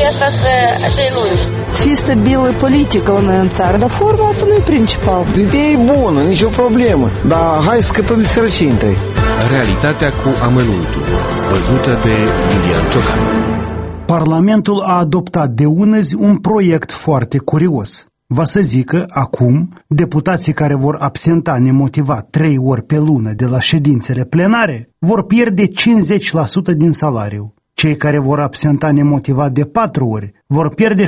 asta cei lungi. Să fie stabilă politică la noi în țară, dar forma asta nu e principal. Ideea e bună, nicio problemă, dar hai să scăpăm de sărăcie întâi. Realitatea cu amănuntul, văzută de Iulian Ciocan. Parlamentul a adoptat de unăzi un proiect foarte curios. Va să zică, acum, deputații care vor absenta nemotivat 3 ori pe lună de la ședințele plenare vor pierde 50% din salariu. Cei care vor absenta nemotivat de 4 ori vor pierde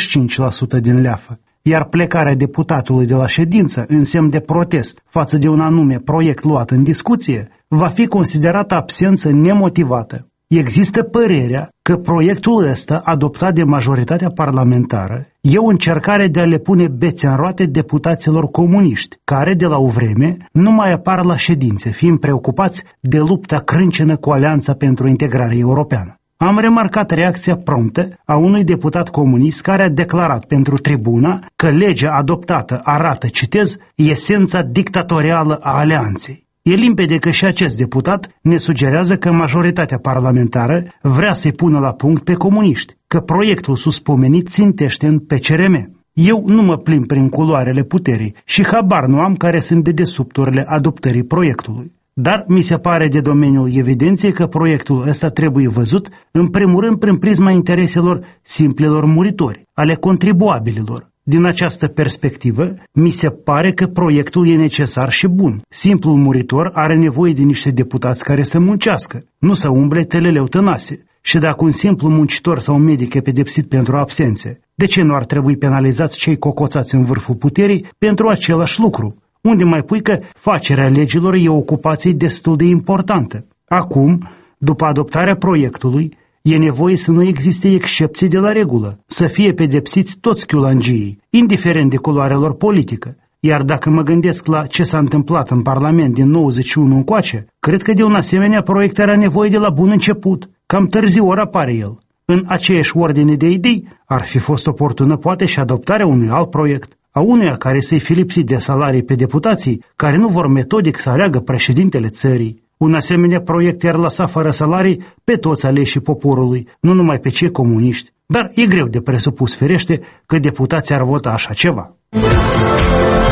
75% din leafă. Iar plecarea deputatului de la ședință în semn de protest față de un anume proiect luat în discuție va fi considerată absență nemotivată. Există părerea că proiectul ăsta, adoptat de majoritatea parlamentară, e o încercare de a le pune bețe în roate deputaților comuniști, care de la o vreme nu mai apar la ședințe, fiind preocupați de lupta crâncenă cu Alianța pentru Integrare Europeană. Am remarcat reacția promptă a unui deputat comunist care a declarat pentru Tribuna că legea adoptată arată, citez, esența dictatorială a Alianței. E limpede că și acest deputat ne sugerează că majoritatea parlamentară vrea să-i pună la punct pe comuniști, că proiectul suspomenit țintește în PCRM. Eu nu mă plimb prin culoarele puterii și habar nu am care sunt dedesubturile adoptării proiectului. Dar mi se pare de domeniul evidenței că proiectul ăsta trebuie văzut în primul rând prin prisma intereselor simplilor muritori, ale contribuabililor. Din această perspectivă, mi se pare că proiectul e necesar și bun. Simplul muritor are nevoie de niște deputați care să muncească, nu să umble teleleu tănase. Și dacă un simplu muncitor sau un medic e pedepsit pentru absențe, de ce nu ar trebui penalizați cei cocoțați în vârful puterii pentru același lucru? Unde mai pui că facerea legilor e o ocupație destul de importantă. Acum, după adoptarea proiectului, e nevoie să nu existe excepții de la regulă, să fie pedepsiți toți chiulangii, indiferent de culoarea lor politică. Iar dacă mă gândesc la ce s-a întâmplat în Parlament din 91 încoace, cred că de un asemenea proiect era nevoie de la bun început. Cam târziu ori apare el. În aceeași ordine de idei, ar fi fost oportună poate și adoptarea unui alt proiect, a unuia care să-i fi lipsit de salarii pe deputații care nu vor metodic să aleagă președintele țării. Un asemenea proiect i-ar lăsa fără salarii pe toți aleșii poporului, nu numai pe cei comuniști. Dar e greu de presupus, firește, că deputații ar vota așa ceva.